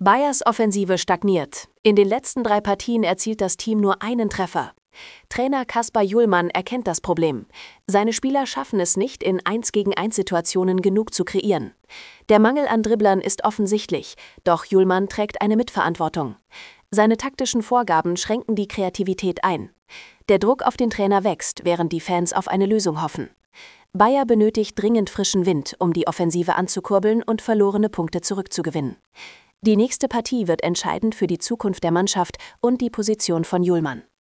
Bayers Offensive stagniert. In den letzten 3 Partien erzielt das Team nur einen Treffer. Trainer Kaspar Hjulmand erkennt das Problem. Seine Spieler schaffen es nicht, in 1-gegen-1-Situationen genug zu kreieren. Der Mangel an Dribblern ist offensichtlich, doch Hjulmand trägt eine Mitverantwortung. Seine taktischen Vorgaben schränken die Kreativität ein. Der Druck auf den Trainer wächst, während die Fans auf eine Lösung hoffen. Bayer benötigt dringend frischen Wind, um die Offensive anzukurbeln und verlorene Punkte zurückzugewinnen. Die nächste Partie wird entscheidend für die Zukunft der Mannschaft und die Position von Hjulmand.